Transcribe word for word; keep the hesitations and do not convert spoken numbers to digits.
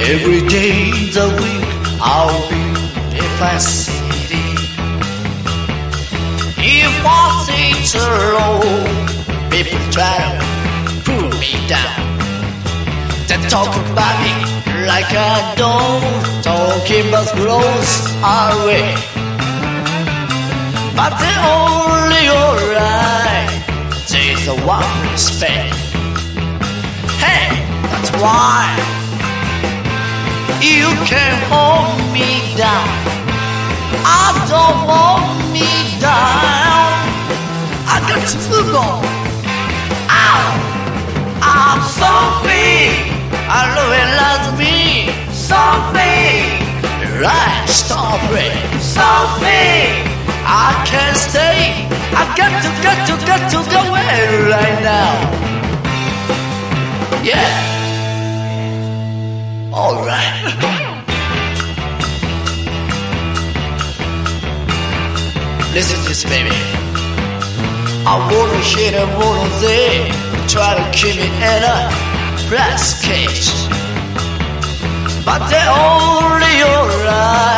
Every day in the week I'll be in my city. If I sit alone, people try to pull me down. They talk about me like I don't, talking about close away. But they're only alright, they're the one who respect. Hey, that's why you can hold me down. I don't hold me down. I got to move on. Ow! I'm so free. I realize me. So free. Right, stop it. So free. I can't stay. I got to, got to, got to go away right now. Yeah. Alright. Listen to this, baby. I wanna hit and wanna say, try to keep me in a brass cage, but they're only alright.